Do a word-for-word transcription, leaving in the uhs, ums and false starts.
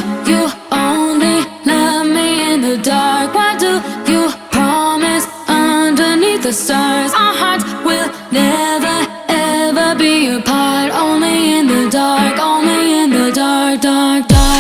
you only love me in the dark? Why do you promise underneath the stars our hearts will never ever be apart? Only in the dark, only in the dark, dark, dark.